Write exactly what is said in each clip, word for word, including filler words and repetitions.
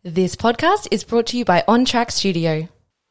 This podcast is brought to you by On Track Studio.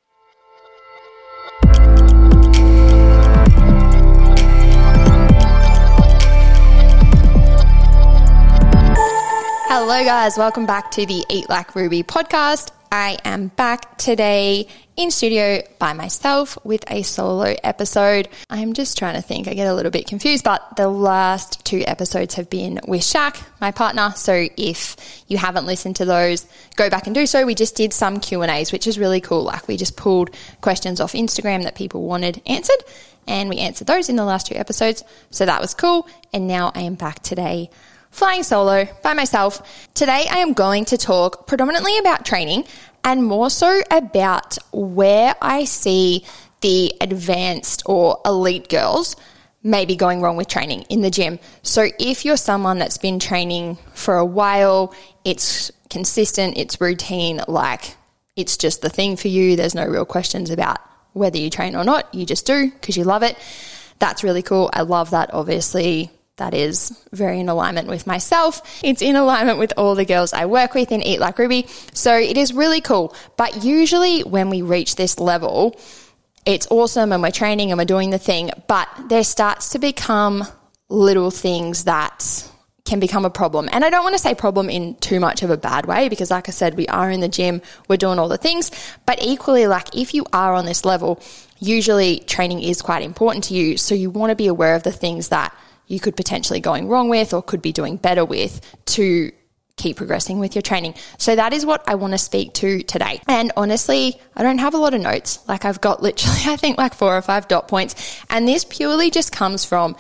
Hello guys, welcome back to the Eat Like Ruby podcast. I am back today in studio by myself with a solo episode. I'm just trying to think, I get a little bit confused, but the last two episodes have been with Shaq, my partner. So if you haven't listened to those, go back and do so. We just did some Q and A's, which is really cool. Like we just pulled questions off Instagram that people wanted answered, and we answered those in the last two episodes. So that was cool. And now I am back today flying solo by myself. Today I am going to talk predominantly about training and more so about where I see the advanced or elite girls maybe going wrong with training in the gym. So if you're someone that's been training for a while, it's consistent, it's routine, like it's just the thing for you, there's no real questions about whether you train or not, you just do because you love it. That's really cool. I love that, obviously. That is very in alignment with myself. It's in alignment with all the girls I work with in Eat Like Ruby. So it is really cool. But usually when we reach this level, it's awesome and we're training and we're doing the thing, but there starts to become little things that can become a problem. And I don't want to say problem in too much of a bad way because like I said, we are in the gym, we're doing all the things, but equally like if you are on this level, usually training is quite important to you. So you want to be aware of the things that you could potentially going wrong with or could be doing better with to keep progressing with your training. So that is what I want to speak to today. And honestly, I don't have a lot of notes. Like I've got literally, I think like four or five dot points. And this purely just comes from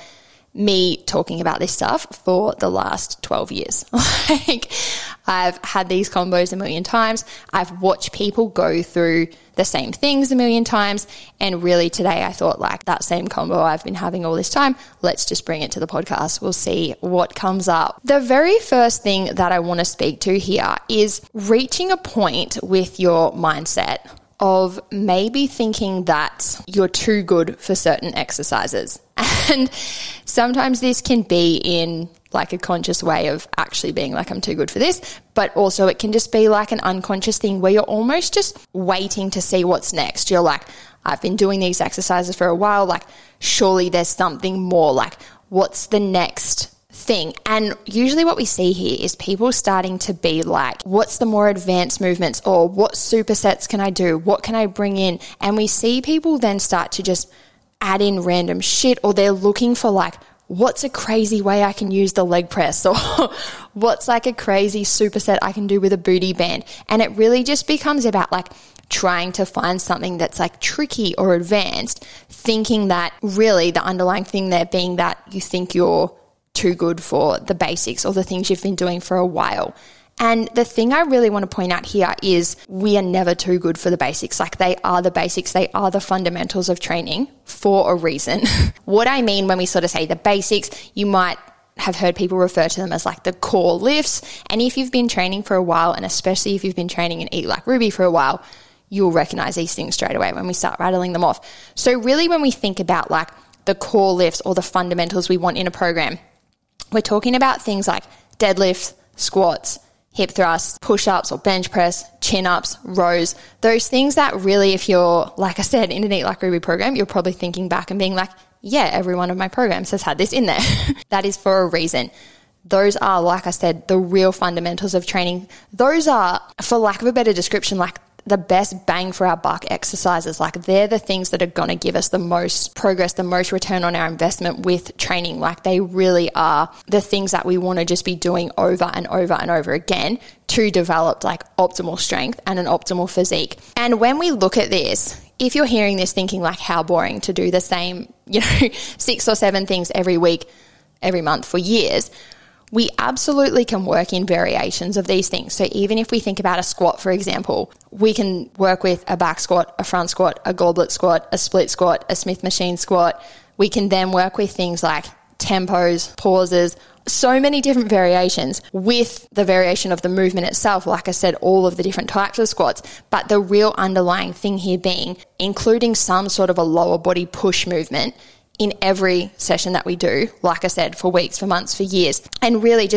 me talking about this stuff for the last twelve years. Like I've had these combos a million times. I've watched people go through the same things a million times. And really today I thought like that same combo I've been having all this time, let's just bring it to the podcast. We'll see what comes up. The very first thing that I want to speak to here is reaching a point with your mindset of maybe thinking that you're too good for certain exercises. And sometimes this can be in like a conscious way of actually being like, I'm too good for this, but also it can just be like an unconscious thing where you're almost just waiting to see what's next. You're like, I've been doing these exercises for a while, like surely there's something more, like what's the next thing? And usually what we see here is people starting to be like, what's the more advanced movements, or what supersets can I do? What can I bring in? And we see people then start to just add in random shit, or they're looking for like, what's a crazy way I can use the leg press, or what's like a crazy superset I can do with a booty band. And it really just becomes about like trying to find something that's like tricky or advanced, thinking that really the underlying thing there being that you think you're too good for the basics or the things you've been doing for a while. And the thing I really want to point out here is we are never too good for the basics. Like they are the basics. They are the fundamentals of training for a reason. What I mean when we sort of say the basics, you might have heard people refer to them as like the core lifts. And if you've been training for a while, and especially if you've been training in Eat Like Ruby for a while, you'll recognize these things straight away when we start rattling them off. So really when we think about like the core lifts or the fundamentals we want in a program, we're talking about things like deadlifts, squats, hip thrusts, push-ups or bench press, chin-ups, rows, those things that really, if you're, like I said, in an Eat Like Ruby program, you're probably thinking back and being like, yeah, every one of my programs has had this in there. That is for a reason. Those are, like I said, the real fundamentals of training. Those are, for lack of a better description, like the best bang for our buck exercises. Like they're the things that are going to give us the most progress, the most return on our investment with training. Like they really are the things that we want to just be doing over and over and over again to develop like optimal strength and an optimal physique. And when we look at this, if you're hearing this thinking like how boring to do the same, you know, six or seven things every week, every month for years, we absolutely can work in variations of these things. So even if we think about a squat, for example, we can work with a back squat, a front squat, a goblet squat, a split squat, a Smith machine squat. We can then work with things like tempos, pauses, so many different variations with the variation of the movement itself. Like I said, all of the different types of squats, but the real underlying thing here being including some sort of a lower body push movement in every session that we do, like I said, for weeks, for months, for years. And really just to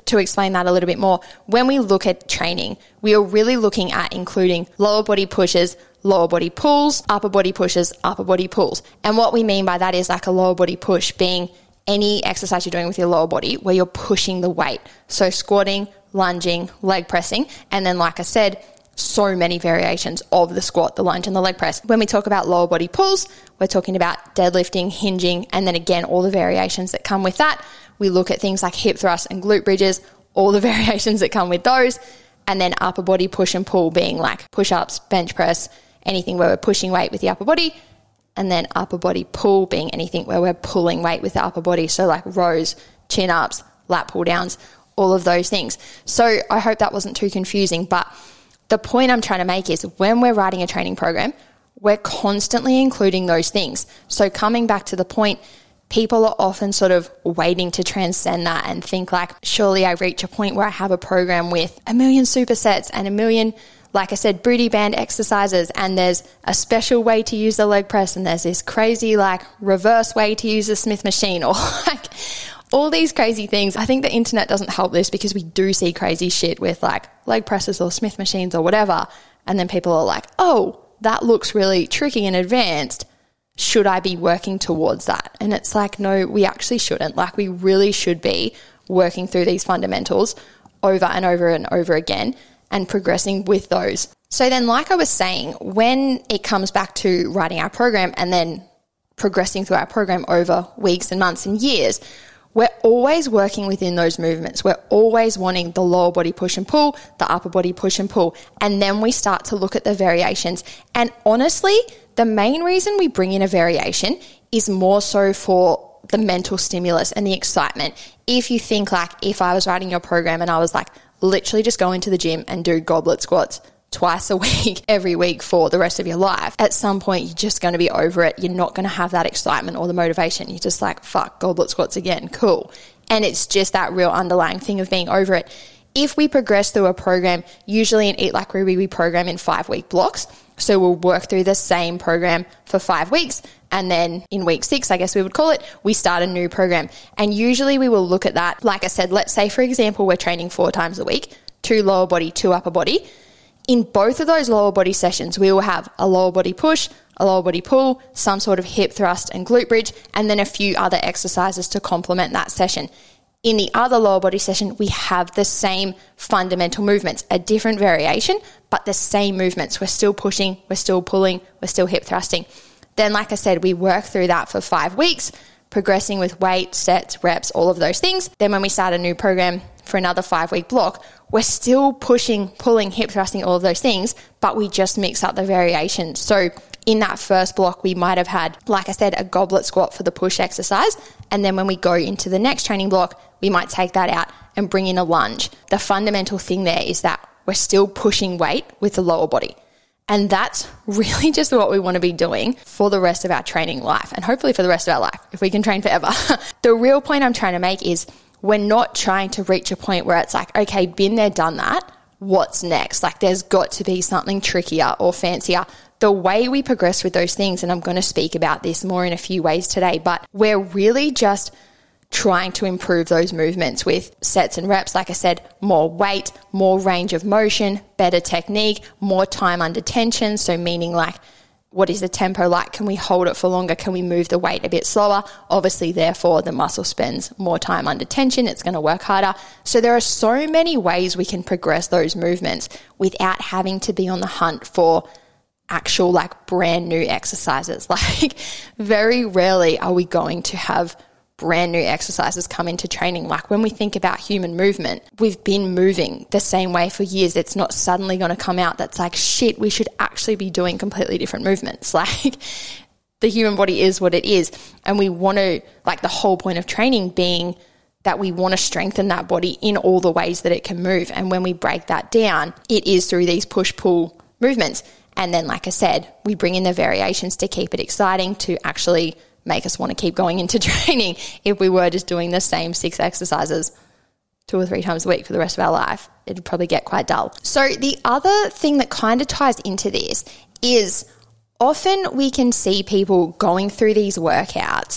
to explain that a little bit more, when we look at training, we are really looking at including lower body pushes, lower body pulls, upper body pushes, upper body pulls. And what we mean by that is like a lower body push being any exercise you're doing with your lower body where you're pushing the weight. So squatting, lunging, leg pressing, and then like I said, so many variations of the squat, the lunge, and the leg press. When we talk about lower body pulls, we're talking about deadlifting, hinging, and then again, all the variations that come with that. We look at things like hip thrusts and glute bridges, all the variations that come with those, and then upper body push and pull being like push-ups, bench press, anything where we're pushing weight with the upper body, and then upper body pull being anything where we're pulling weight with the upper body, so like rows, chin-ups, lat pull-downs, all of those things. So I hope that wasn't too confusing, but the point I'm trying to make is when we're writing a training program, we're constantly including those things. So coming back to the point, people are often sort of waiting to transcend that and think like, surely I reach a point where I have a program with a million supersets and a million, like I said, booty band exercises, and there's a special way to use the leg press, and there's this crazy like reverse way to use the Smith machine, or like all these crazy things. I think the internet doesn't help this because we do see crazy shit with like leg presses or Smith machines or whatever. And then people are like, oh, that looks really tricky and advanced. Should I be working towards that? And it's like, no, we actually shouldn't. Like, we really should be working through these fundamentals over and over and over again and progressing with those. So then, like I was saying, when it comes back to writing our program and then progressing through our program over weeks and months and years, we're always working within those movements. We're always wanting the lower body push and pull, the upper body push and pull. And then we start to look at the variations. And honestly, the main reason we bring in a variation is more so for the mental stimulus and the excitement. If you think like, if I was writing your program and I was like, literally just go into the gym and do goblet squats twice a week, every week for the rest of your life, at some point you're just going to be over it. You're not going to have that excitement or the motivation. You're just like, fuck, goblet squats again, cool. And it's just that real underlying thing of being over it. If we progress through a program, usually in Eat Like Ruby, we program in five week blocks. So we'll work through the same program for five weeks. And then in week six, I guess we would call it, we start a new program. And usually we will look at that. Like I said, let's say, for example, we're training four times a week, two lower body, two upper body. In both of those lower body sessions, we will have a lower body push, a lower body pull, some sort of hip thrust and glute bridge, and then a few other exercises to complement that session. In the other lower body session, we have the same fundamental movements, a different variation, but the same movements. We're still pushing, we're still pulling, we're still hip thrusting. Then, like I said, we work through that for five weeks, progressing with weight, sets, reps, all of those things. Then when we start a new program for another five week block, we're still pushing, pulling, hip thrusting, all of those things, but we just mix up the variations. So in that first block, we might have had, like I said, a goblet squat for the push exercise. And then when we go into the next training block, we might take that out and bring in a lunge. The fundamental thing there is that we're still pushing weight with the lower body. And that's really just what we want to be doing for the rest of our training life, and hopefully for the rest of our life, if we can train forever. The real point I'm trying to make is we're not trying to reach a point where it's like, okay, been there, done that. What's next? Like, there's got to be something trickier or fancier. The way we progress with those things, and I'm going to speak about this more in a few ways today, but we're really just trying to improve those movements with sets and reps. Like I said, more weight, more range of motion, better technique, more time under tension. So meaning like, what is the tempo like? Can we hold it for longer? Can we move the weight a bit slower? Obviously, therefore, the muscle spends more time under tension. It's going to work harder. So there are so many ways we can progress those movements without having to be on the hunt for actual like brand new exercises. Like, very rarely are we going to have brand new exercises come into training. Like, when we think about human movement, we've been moving the same way for years. It's not suddenly going to come out that's like, shit, we should actually be doing completely different movements. Like, the human body is what it is. And we want to, like, the whole point of training being that we want to strengthen that body in all the ways that it can move. And when we break that down, it is through these push-pull movements. And then, like I said, we bring in the variations to keep it exciting, to actually make us want to keep going into training. If we were just doing the same six exercises two or three times a week for the rest of our life, it'd probably get quite dull. So the other thing that kind of ties into this is often we can see people going through these workouts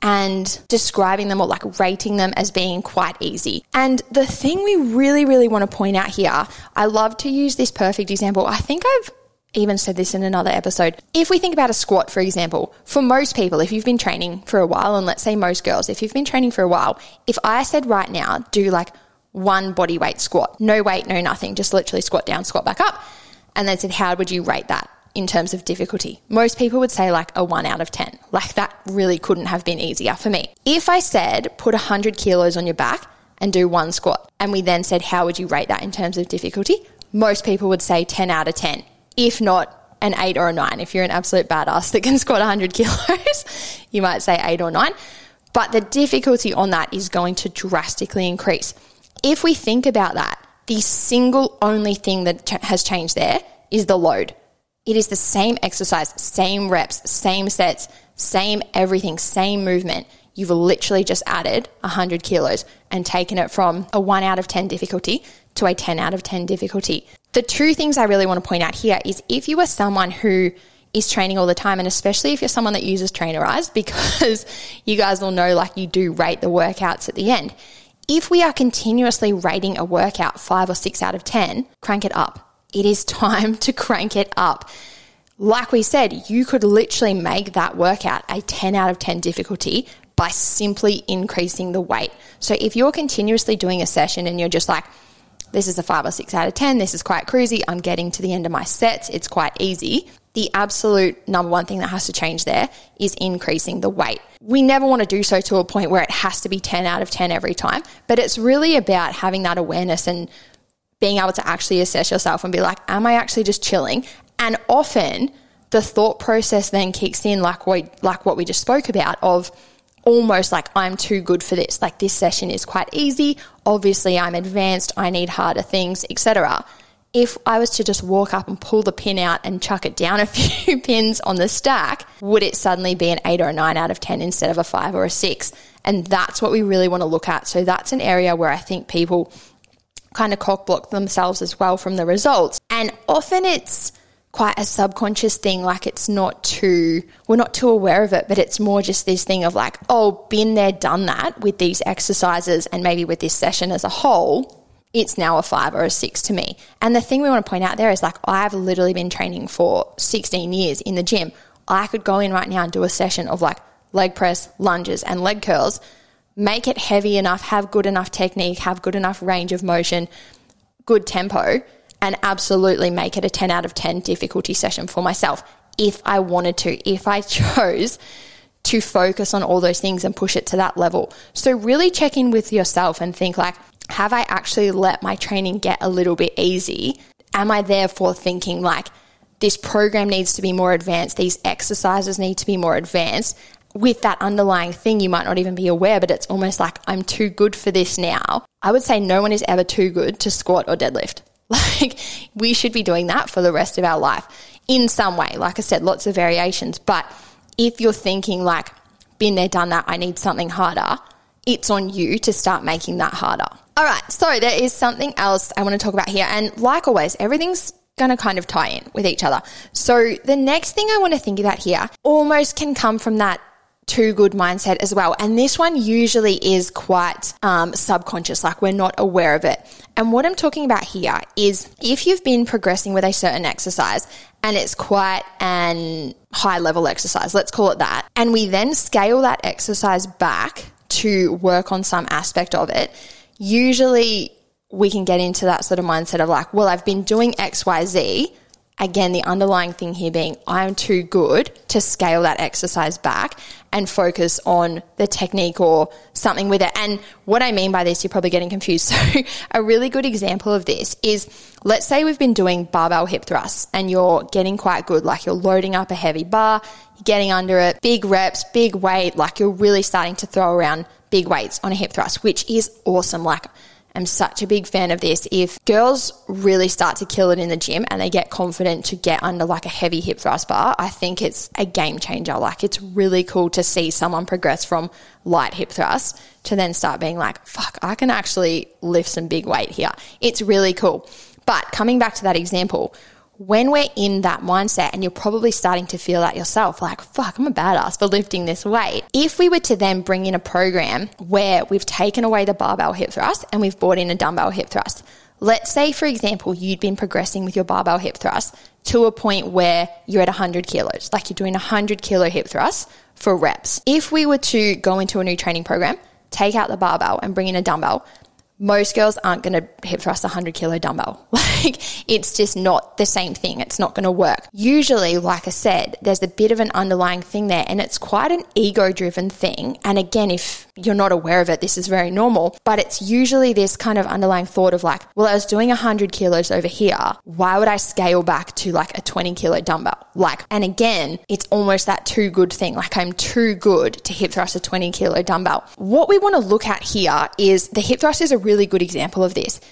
and describing them or like rating them as being quite easy. And the thing we really, really want to point out here, I love to use this perfect example. I think I've even said this in another episode. If we think about a squat, for example, for most people, if you've been training for a while, and let's say most girls, if you've been training for a while, if I said right now, do like one body weight squat, no weight, no nothing, just literally squat down, squat back up, and then said, how would you rate that in terms of difficulty? Most people would say like a one out of ten. Like that really couldn't have been easier for me. If I said, put one hundred kilos on your back and do one squat, and we then said, how would you rate that in terms of difficulty? Most people would say ten out of ten. If not an eight or a nine. If you're an absolute badass that can squat one hundred kilos, you might say eight or nine. But the difficulty on that is going to drastically increase. If we think about that, the single only thing that ch- has changed there is the load. It is the same exercise, same reps, same sets, same everything, same movement. You've literally just added one hundred kilos and taken it from a one out of ten difficulty to a ten out of ten difficulty. The two things I really want to point out here is if you are someone who is training all the time, and especially if you're someone that uses Trainerize, because you guys will know like you do rate the workouts at the end. If we are continuously rating a workout five or six out of ten, crank it up. It is time to crank it up. Like we said, you could literally make that workout a ten out of ten difficulty by simply increasing the weight. So if you're continuously doing a session and you're just like, this is a five or six out of ten, this is quite cruisy, I'm getting to the end of my sets, it's quite easy. The absolute number one thing that has to change there is increasing the weight. We never want to do so to a point where it has to be ten out of ten every time, but it's really about having that awareness and being able to actually assess yourself and be like, am I actually just chilling? And often the thought process then kicks in like we, like what we just spoke about of almost like I'm too good for this. Like this session is quite easy. Obviously I'm advanced. I need harder things, et cetera. If I was to just walk up and pull the pin out and chuck it down a few pins on the stack, would it suddenly be an eight or a nine out of ten instead of a five or a six? And that's what we really want to look at. So that's an area where I think people kind of cock block themselves as well from the results. And often it's quite a subconscious thing, like it's not too, we're not too aware of it, but it's more just this thing of like, oh, been there, done that with these exercises and maybe with this session as a whole, it's now a five or a six to me. And the thing we want to point out there is like, I've literally been training for sixteen years in the gym. I could go in right now and do a session of like leg press, lunges and leg curls, make it heavy enough, have good enough technique, have good enough range of motion, good tempo, and absolutely make it a ten out of ten difficulty session for myself if I wanted to, if I chose to focus on all those things and push it to that level. So really check in with yourself and think like, have I actually let my training get a little bit easy? Am I therefore thinking like, this program needs to be more advanced, these exercises need to be more advanced? With that underlying thing, you might not even be aware, but it's almost like I'm too good for this now. I would say no one is ever too good to squat or deadlift. Like we should be doing that for the rest of our life in some way. Like I said, lots of variations. But if you're thinking like, been there, done that, I need something harder, it's on you to start making that harder. All right. So there is something else I want to talk about here. And like always, everything's going to kind of tie in with each other. So the next thing I want to think about here almost can come from that too good mindset as well. And this one usually is quite um, subconscious, like we're not aware of it. And what I'm talking about here is if you've been progressing with a certain exercise and it's quite an high level exercise, let's call it that, and we then scale that exercise back to work on some aspect of it, usually we can get into that sort of mindset of like, well, I've been doing X, Y, Z. Again, the underlying thing here being I'm too good to scale that exercise back and focus on the technique or something with it. And what I mean by this, you're probably getting confused. So a really good example of this is, let's say we've been doing barbell hip thrusts and you're getting quite good, like you're loading up a heavy bar, you're getting under it, big reps, big weight, like you're really starting to throw around big weights on a hip thrust, which is awesome. Like I'm such a big fan of this. If girls really start to kill it in the gym and they get confident to get under like a heavy hip thrust bar, I think it's a game changer. Like it's really cool to see someone progress from light hip thrust to then start being like, fuck, I can actually lift some big weight here. It's really cool. But coming back to that example, when we're in that mindset, and you're probably starting to feel that yourself, like, fuck, I'm a badass for lifting this weight. If we were to then bring in a program where we've taken away the barbell hip thrust and we've brought in a dumbbell hip thrust, let's say, for example, you'd been progressing with your barbell hip thrust to a point where you're at one hundred kilos, like you're doing one hundred kilo hip thrust for reps. If we were to go into a new training program, take out the barbell and bring in a dumbbell, most girls aren't going to hip thrust a one hundred kilo dumbbell. Like, it's just not the same thing. It's not going to work. Usually, like I said, there's a bit of an underlying thing there, and it's quite an ego-driven thing. And again, if you're not aware of it, this is very normal, but it's usually this kind of underlying thought of like, well, I was doing one hundred kilos over here. Why would I scale back to like a twenty kilo dumbbell? Like, and again, it's almost that too good thing. Like, I'm too good to hip thrust a twenty kilo dumbbell. What we want to look at here is the hip thrust is a really good example of this.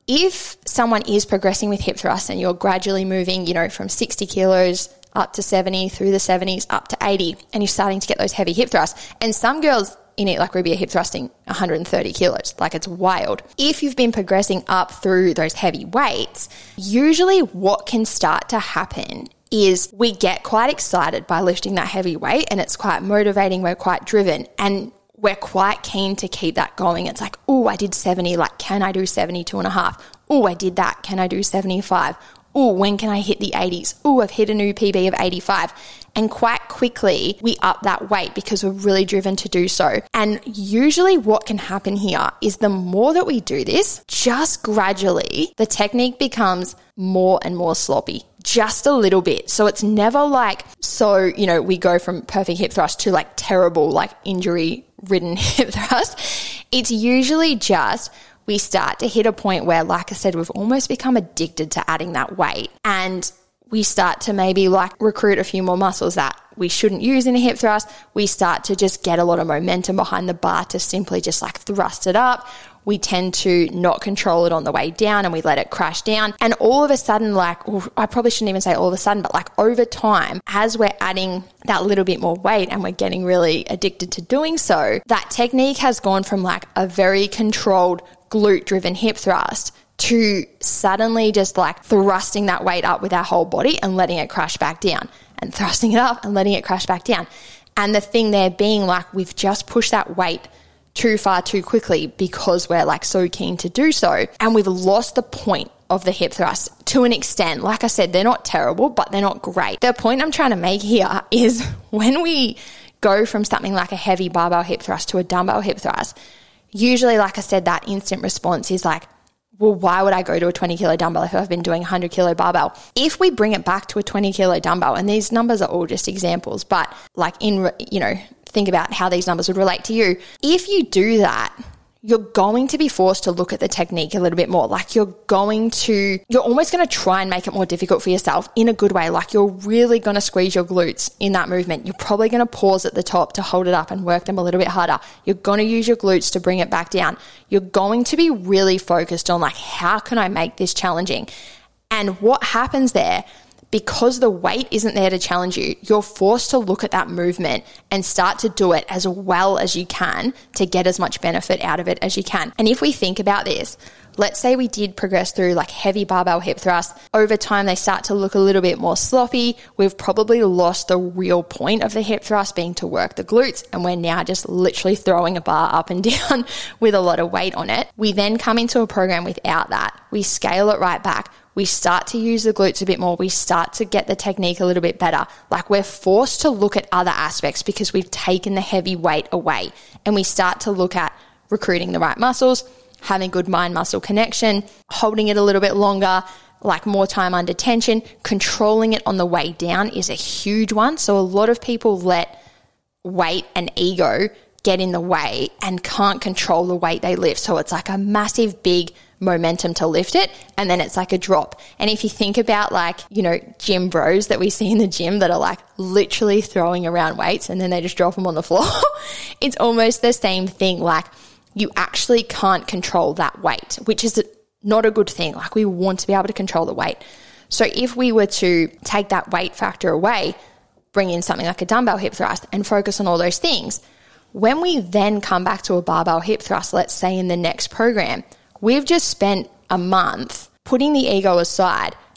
If someone is progressing with hip thrust and you're gradually moving, you know, from sixty kilos up to seventy, through the seventies, up to eighty, and you're starting to get those heavy hip thrusts, and some girls in Eat Like Ruby are hip thrusting one hundred thirty kilos, like it's wild. If you've been progressing up through those heavy weights, usually what can start to happen is we get quite excited by lifting that heavy weight, and it's quite motivating, we're quite driven, and we're quite keen to keep that going. It's like, oh, I did seventy, like, can I do seventy-two and a half? Oh, I did that, can I do seventy-five? Oh, when can I hit the eighties? Oh, I've hit a new P B of eighty-five. And quite quickly, we up that weight because we're really driven to do so. And usually what can happen here is the more that we do this, just gradually, the technique becomes more and more sloppy, just a little bit. So it's never like, so, you know, we go from perfect hip thrust to like terrible, like injury ridden hip thrust. It's usually just, we start to hit a point where, like I said, we've almost become addicted to adding that weight, and we start to maybe like recruit a few more muscles that we shouldn't use in a hip thrust. We start to just get a lot of momentum behind the bar to simply just like thrust it up. We tend to not control it on the way down, and we let it crash down. And all of a sudden, like, well, I probably shouldn't even say all of a sudden, but like over time, as we're adding that little bit more weight and we're getting really addicted to doing so, that technique has gone from like a very controlled glute driven hip thrust to suddenly just like thrusting that weight up with our whole body and letting it crash back down, and thrusting it up and letting it crash back down. And the thing there being like, we've just pushed that weight too far too quickly because we're like so keen to do so, and we've lost the point of the hip thrust to an extent. Like I said, they're not terrible, but they're not great. The point I'm trying to make here is when we go from something like a heavy barbell hip thrust to a dumbbell hip thrust, usually, like I said, that instant response is like, well, why would I go to a twenty kilo dumbbell if I've been doing a one hundred kilo barbell? If we bring it back to a twenty kilo dumbbell, and these numbers are all just examples, but like in, you know, think about how these numbers would relate to you. If you do that, you're going to be forced to look at the technique a little bit more. Like you're going to, you're almost going to try and make it more difficult for yourself in a good way. Like you're really going to squeeze your glutes in that movement. You're probably going to pause at the top to hold it up and work them a little bit harder. You're going to use your glutes to bring it back down. You're going to be really focused on like, how can I make this challenging? And what happens there, because the weight isn't there to challenge you, you're forced to look at that movement and start to do it as well as you can to get as much benefit out of it as you can. And if we think about this, let's say we did progress through like heavy barbell hip thrust. Over time, they start to look a little bit more sloppy. We've probably lost the real point of the hip thrust being to work the glutes, and we're now just literally throwing a bar up and down with a lot of weight on it. We then come into a program without that. We scale it right back. We start to use the glutes a bit more. We start to get the technique a little bit better. Like we're forced to look at other aspects because we've taken the heavy weight away, and we start to look at recruiting the right muscles, having good mind-muscle connection, holding it a little bit longer, like more time under tension. Controlling it on the way down is a huge one. So a lot of people let weight and ego get in the way and can't control the weight they lift. So it's like a massive, big momentum to lift it, and then it's like a drop. And if you think about like, you know, gym bros that we see in the gym that are like literally throwing around weights and then they just drop them on the floor, it's almost the same thing. Like you actually can't control that weight, which is not a good thing. Like we want to be able to control the weight. So if we were to take that weight factor away, bring in something like a dumbbell hip thrust and focus on all those things, when we then come back to a barbell hip thrust, let's say in the next program, we've just spent a month putting the ego aside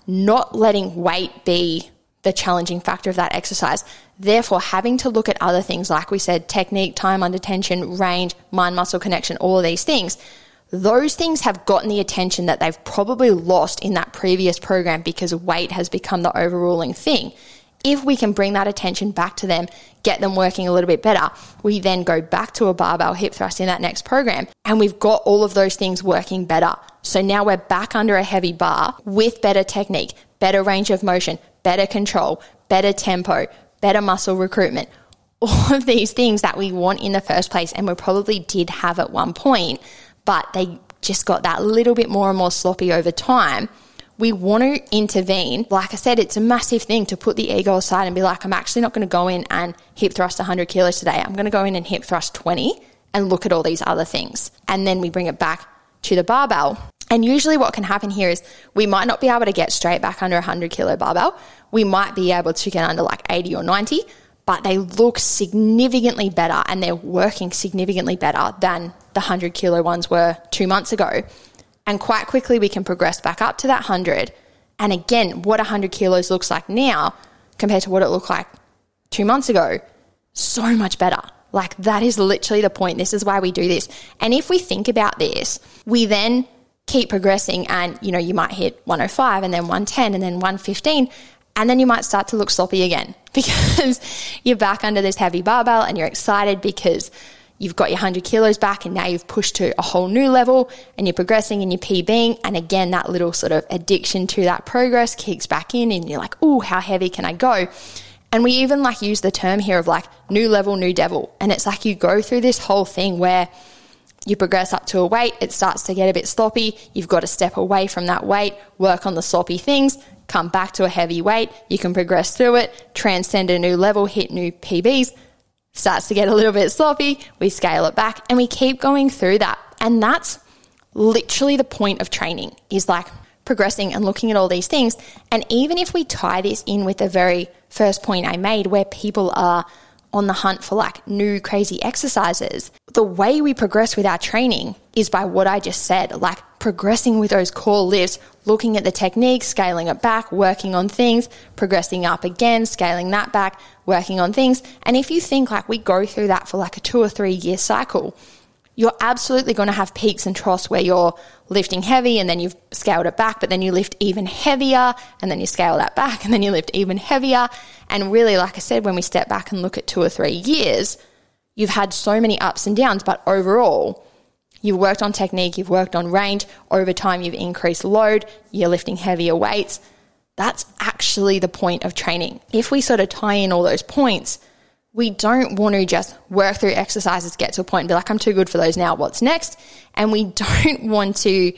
not letting weight be the challenging factor of that exercise. Therefore, having to look at other things, like we said, technique, time under tension, range, mind-muscle connection, all of these things. Those things have gotten the attention that they've probably lost in that previous program because weight has become the overruling thing. If we can bring that attention back to them, get them working a little bit better, we then go back to a barbell hip thrust in that next program, and we've got all of those things working better. So now we're back under a heavy bar with better technique, better range of motion, better control, better tempo, better muscle recruitment, all of these things that we want in the first place, and we probably did have at one point, but they just got that little bit more and more sloppy over time. We want to intervene. Like I said, it's a massive thing to put the ego aside and be like, I'm actually not going to go in and hip thrust one hundred kilos today. I'm going to go in and hip thrust twenty and look at all these other things. And then we bring it back to the barbell. And usually what can happen here is we might not be able to get straight back under a one hundred kilo barbell. We might be able to get under like eighty or ninety, but they look significantly better and they're working significantly better than the one hundred kilo ones were two months ago. And quite quickly we can progress back up to that one hundred. And again, what one hundred kilos looks like now compared to what it looked like two months ago, so much better. Like, that is literally the point. This is why we do this. And if we think about this, we then keep progressing and, you know, you might hit one oh five and then one ten and then one fifteen, and then you might start to look sloppy again because you're back under this heavy barbell and you're excited because you've got your one hundred kilos back and now you've pushed to a whole new level and you're progressing and you're PBing. And again, that little sort of addiction to that progress kicks back in and you're like, oh, how heavy can I go? And we even like use the term here of like new level, new devil. And it's like you go through this whole thing where you progress up to a weight, it starts to get a bit sloppy. You've got to step away from that weight, work on the sloppy things, come back to a heavy weight. You can progress through it, transcend a new level, hit new P Bs. Starts to get a little bit sloppy, we scale it back and we keep going through that. And that's literally the point of training, is like progressing and looking at all these things. And even if we tie this in with the very first point I made where people are on the hunt for like new crazy exercises, the way we progress with our training is by what I just said, like progressing with those core lifts, looking at the technique, scaling it back, working on things, progressing up again, scaling that back, working on things. And if you think like we go through that for like a two or three year cycle, you're absolutely going to have peaks and troughs where you're lifting heavy and then you've scaled it back, but then you lift even heavier and then you scale that back and then you lift even heavier. And really, like I said, when we step back and look at two or three years, you've had so many ups and downs, but overall, you've worked on technique, you've worked on range, over time you've increased load, you're lifting heavier weights. That's actually the point of training. If we sort of tie in all those points, we don't want to just work through exercises, get to a point and be like, I'm too good for those now, what's next? And we don't want to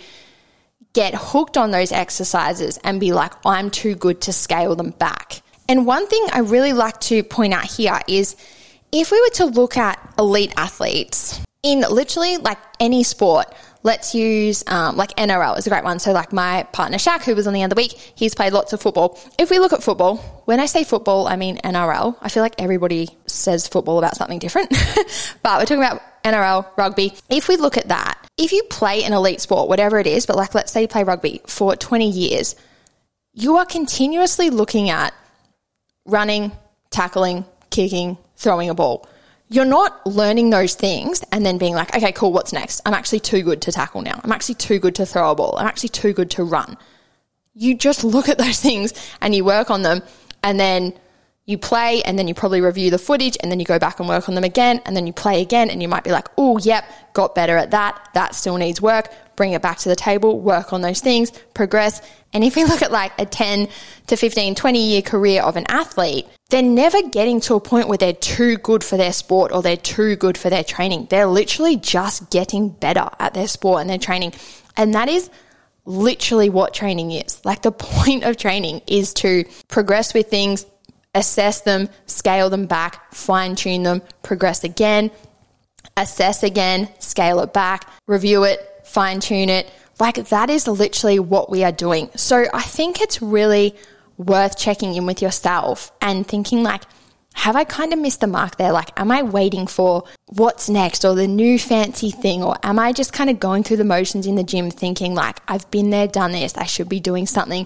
get hooked on those exercises and be like, I'm too good to scale them back. And one thing I really like to point out here is if we were to look at elite athletes in literally like any sport, let's use um, like N R L is a great one. So like my partner Shaq, who was on the other week, he's played lots of football. If we look at football, when I say football, I mean N R L. I feel like everybody says football about something different, but we're talking about N R L, rugby. If we look at that, if you play an elite sport, whatever it is, but like let's say you play rugby for twenty years, you are continuously looking at running, tackling, kicking, throwing a ball. You're not learning those things and then being like, okay, cool, what's next? I'm actually too good to tackle now. I'm actually too good to throw a ball. I'm actually too good to run. You just look at those things and you work on them and then you play and then you probably review the footage and then you go back and work on them again and then you play again and you might be like, oh, yep, got better at that. That still needs work. Bring it back to the table, work on those things, progress. And if we look at like a ten to fifteen, twenty year career of an athlete, they're never getting to a point where they're too good for their sport or they're too good for their training. They're literally just getting better at their sport and their training. And that is literally what training is. Like the point of training is to progress with things, assess them, scale them back, fine tune them, progress again, assess again, scale it back, review it, fine tune it. Like that is literally what we are doing. So I think it's really worth checking in with yourself and thinking like, have I kind of missed the mark there? Like, am I waiting for what's next or the new fancy thing? Or am I just kind of going through the motions in the gym thinking like, I've been there, done this, I should be doing something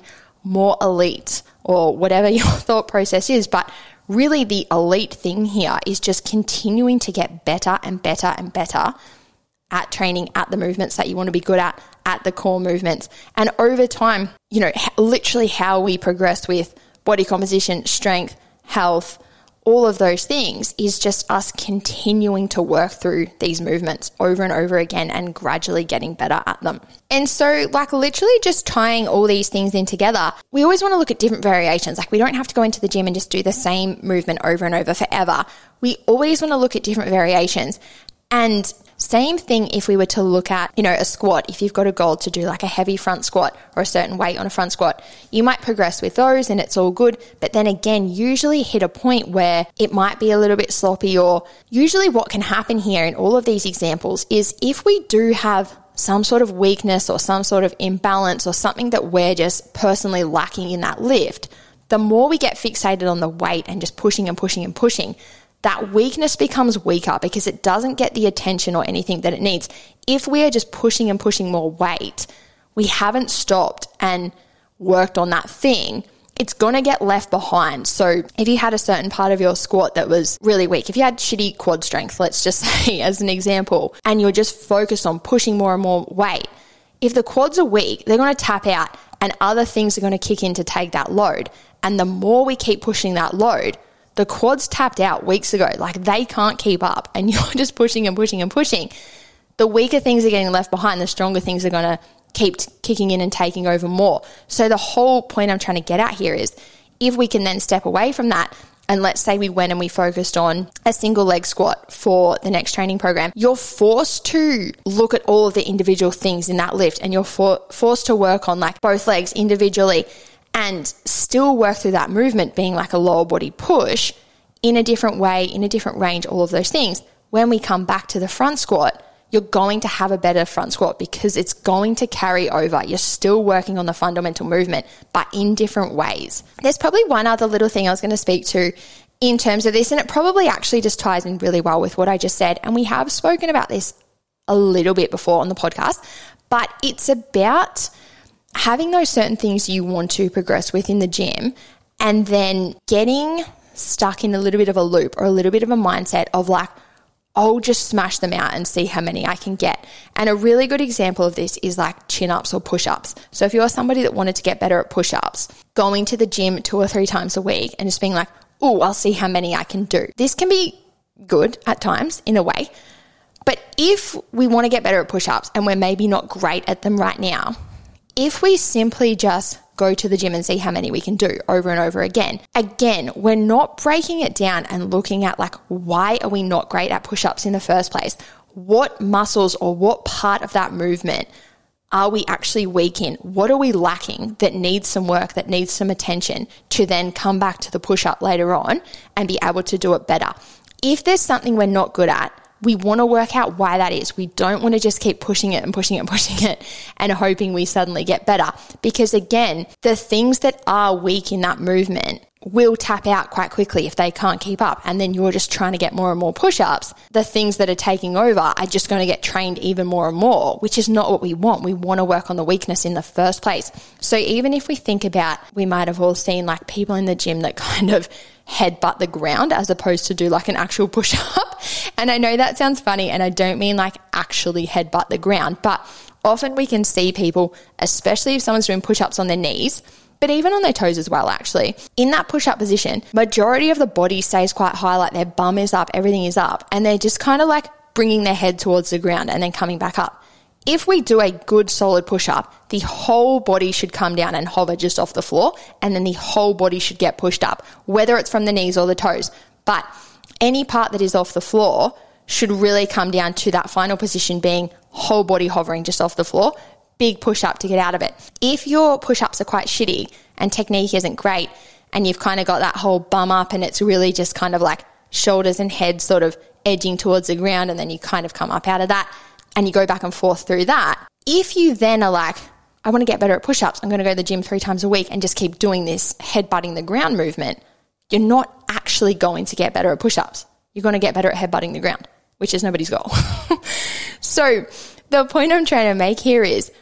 more elite or whatever your thought process is. But really the elite thing here is just continuing to get better and better and better at training at the movements that you want to be good at, at the core movements. And over time, you know, literally how we progress with body composition, strength, health, all of those things is just us continuing to work through these movements over and over again and gradually getting better at them. And so like literally just tying all these things in together, we always want to look at different variations. Like we don't have to go into the gym and just do the same movement over and over forever. We always want to look at different variations. And same thing if we were to look at, you know, a squat. If you've got a goal to do like a heavy front squat or a certain weight on a front squat, you might progress with those and it's all good. But then again, usually hit a point where it might be a little bit sloppy, or usually what can happen here in all of these examples is if we do have some sort of weakness or some sort of imbalance or something that we're just personally lacking in that lift, the more we get fixated on the weight and just pushing and pushing and pushing, that weakness becomes weaker because it doesn't get the attention or anything that it needs. If we are just pushing and pushing more weight, we haven't stopped and worked on that thing, it's going to get left behind. So if you had a certain part of your squat that was really weak, if you had shitty quad strength, let's just say as an example, and you're just focused on pushing more and more weight, if the quads are weak, they're going to tap out and other things are going to kick in to take that load. And the more we keep pushing that load, the quads tapped out weeks ago. Like they can't keep up and you're just pushing and pushing and pushing. The weaker things are getting left behind. The stronger things are going to keep t- kicking in and taking over more. So the whole point I'm trying to get at here is if we can then step away from that, and let's say we went and we focused on a single leg squat for the next training program, you're forced to look at all of the individual things in that lift and you're for- forced to work on like both legs individually and still work through that movement being like a lower body push in a different way, in a different range, all of those things. When we come back to the front squat, you're going to have a better front squat because it's going to carry over. You're still working on the fundamental movement, but in different ways. There's probably one other little thing I was going to speak to in terms of this, and it probably actually just ties in really well with what I just said. And we have spoken about this a little bit before on the podcast, but it's about having those certain things you want to progress with in the gym and then getting stuck in a little bit of a loop or a little bit of a mindset of like, I'll just smash them out and see how many I can get. And a really good example of this is like chin-ups or push-ups. So if you're somebody that wanted to get better at push-ups, going to the gym two or three times a week and just being like, oh, I'll see how many I can do. This can be good at times in a way. But if we want to get better at push-ups and we're maybe not great at them right now, if we simply just go to the gym and see how many we can do over and over again, again, we're not breaking it down and looking at like, why are we not great at push-ups in the first place? What muscles or what part of that movement are we actually weak in? What are we lacking that needs some work, that needs some attention to then come back to the push-up later on and be able to do it better? If there's something we're not good at, we want to work out why that is. We don't want to just keep pushing it and pushing it and pushing it and hoping we suddenly get better. Because again, the things that are weak in that movement will tap out quite quickly if they can't keep up. And then you're just trying to get more and more push-ups. The things that are taking over are just going to get trained even more and more, which is not what we want. We want to work on the weakness in the first place. So even if we think about, we might have all seen like people in the gym that kind of headbutt the ground as opposed to do like an actual push-up. And I know that sounds funny and I don't mean like actually headbutt the ground, but often we can see people, especially if someone's doing push-ups on their knees, but even on their toes as well, actually. In that push-up position, majority of the body stays quite high, like their bum is up, everything is up, and they're just kind of like bringing their head towards the ground and then coming back up. If we do a good solid push-up, the whole body should come down and hover just off the floor, and then the whole body should get pushed up, whether it's from the knees or the toes. But any part that is off the floor should really come down to that final position being whole body hovering just off the floor. Big push-up to get out of it. If your push-ups are quite shitty and technique isn't great and you've kind of got that whole bum up and it's really just kind of like shoulders and head sort of edging towards the ground and then you kind of come up out of that and you go back and forth through that. If you then are like, I want to get better at push-ups, I'm going to go to the gym three times a week and just keep doing this head-butting the ground movement, you're not actually going to get better at push-ups. You're going to get better at head-butting the ground, which is nobody's goal. So the point I'm trying to make here is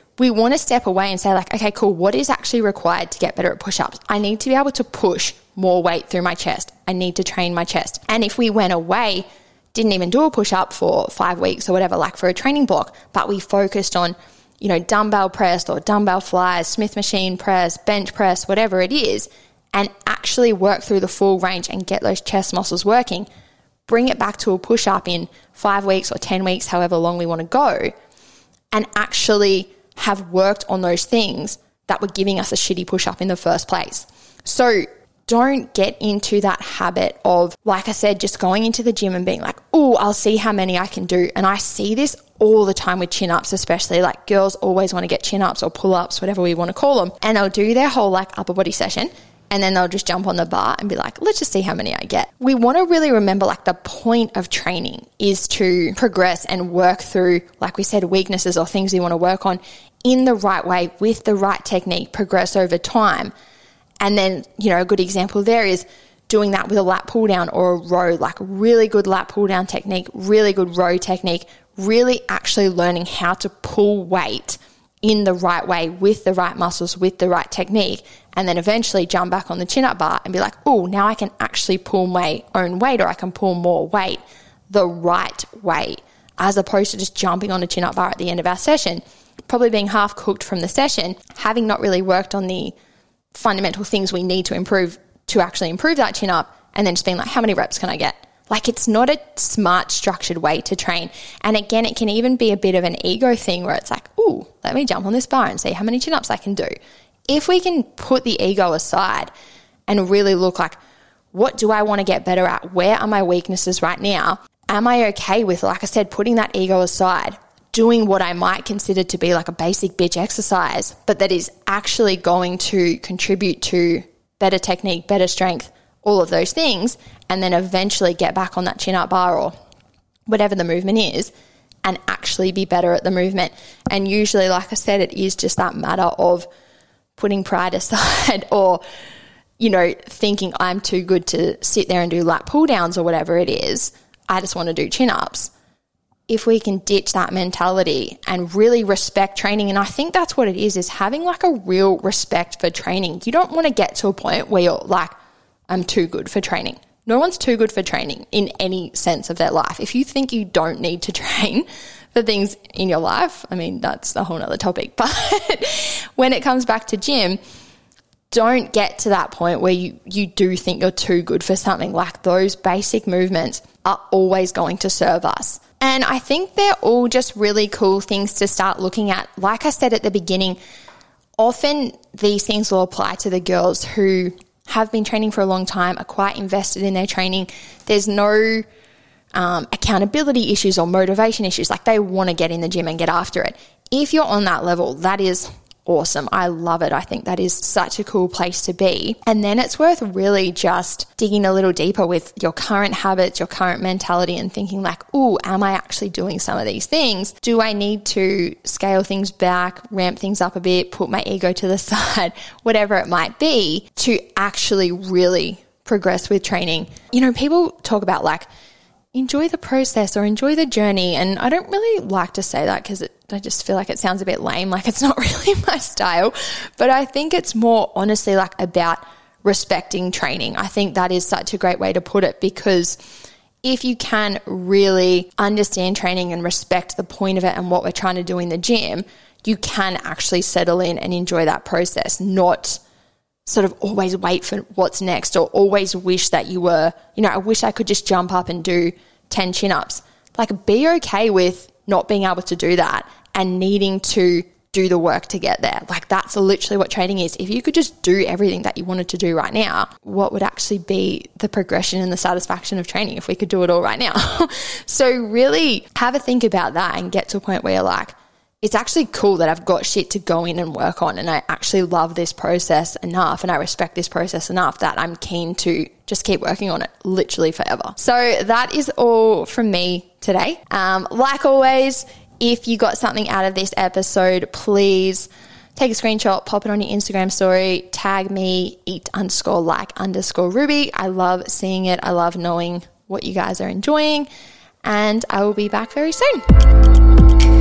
we want to step away and say like, okay, cool. What is actually required to get better at push-ups? I need to be able to push more weight through my chest. I need to train my chest. And if we went away, didn't even do a push-up for five weeks or whatever, like for a training block, but we focused on, you know, dumbbell press or dumbbell flies, Smith machine press, bench press, whatever it is, and actually work through the full range and get those chest muscles working, bring it back to a push-up in five weeks or ten weeks, however long we want to go, and actually have worked on those things that were giving us a shitty push-up in the first place. So don't get into that habit of, like I said, just going into the gym and being like, oh, I'll see how many I can do. And I see this all the time with chin-ups, especially like girls always want to get chin-ups or pull-ups, whatever we want to call them. And they'll do their whole like upper body session and then they'll just jump on the bar and be like, let's just see how many I get. We want to really remember like the point of training is to progress and work through, like we said, weaknesses or things we want to work on in the right way with the right technique, progress over time. And then, you know, a good example there is doing that with a lat pull down or a row, like really good lat pull down technique, really good row technique, really actually learning how to pull weight in the right way with the right muscles, with the right technique, and then eventually jump back on the chin up bar and be like, oh, now I can actually pull my own weight or I can pull more weight the right way, as opposed to just jumping on a chin up bar at the end of our session, probably being half cooked from the session, having not really worked on the fundamental things we need to improve to actually improve that chin up, and then just being like, how many reps can I get? Like, it's not a smart, structured way to train. And again, it can even be a bit of an ego thing where it's like, ooh, let me jump on this bar and see how many chin ups I can do. If we can put the ego aside and really look like, what do I want to get better at? Where are my weaknesses right now? Am I okay with, like I said, putting that ego aside, doing what I might consider to be like a basic bitch exercise, but that is actually going to contribute to better technique, better strength, all of those things, and then eventually get back on that chin up bar or whatever the movement is and actually be better at the movement. And usually, like I said, it is just that matter of putting pride aside or, you know, thinking I'm too good to sit there and do lat pull downs or whatever it is. I just want to do chin ups. If we can ditch that mentality and really respect training, and I think that's what it is, is having like a real respect for training. You don't want to get to a point where you're like, I'm too good for training. No one's too good for training in any sense of their life. If you think you don't need to train for things in your life, I mean, that's a whole nother topic. But when it comes back to gym, don't get to that point where you, you do think you're too good for something. Like, those basic movements are always going to serve us. And I think they're all just really cool things to start looking at. Like I said at the beginning, often these things will apply to the girls who have been training for a long time, are quite invested in their training. There's no um, accountability issues or motivation issues. Like, they want to get in the gym and get after it. If you're on that level, that is awesome. I love it. I think that is such a cool place to be. And then it's worth really just digging a little deeper with your current habits, your current mentality, and thinking like, ooh, am I actually doing some of these things? Do I need to scale things back, ramp things up a bit, put my ego to the side, whatever it might be, to actually really progress with training? You know, people talk about like, enjoy the process or enjoy the journey. And I don't really like to say that because I just feel like it sounds a bit lame. Like, it's not really my style, but I think it's more honestly like about respecting training. I think that is such a great way to put it, because if you can really understand training and respect the point of it and what we're trying to do in the gym, you can actually settle in and enjoy that process, not sort of always wait for what's next or always wish that you were, you know, I wish I could just jump up and do ten chin-ups. Like, be okay with not being able to do that and needing to do the work to get there. Like, that's literally what training is. If you could just do everything that you wanted to do right now, what would actually be the progression and the satisfaction of training if we could do it all right now? So really have a think about that and get to a point where you're like, it's actually cool that I've got shit to go in and work on, and I actually love this process enough and I respect this process enough that I'm keen to just keep working on it literally forever. So that is all from me today. Um, like always, if you got something out of this episode, please take a screenshot, pop it on your Instagram story, tag me, eat underscore like underscore Ruby. I love seeing it. I love knowing what you guys are enjoying, and I will be back very soon.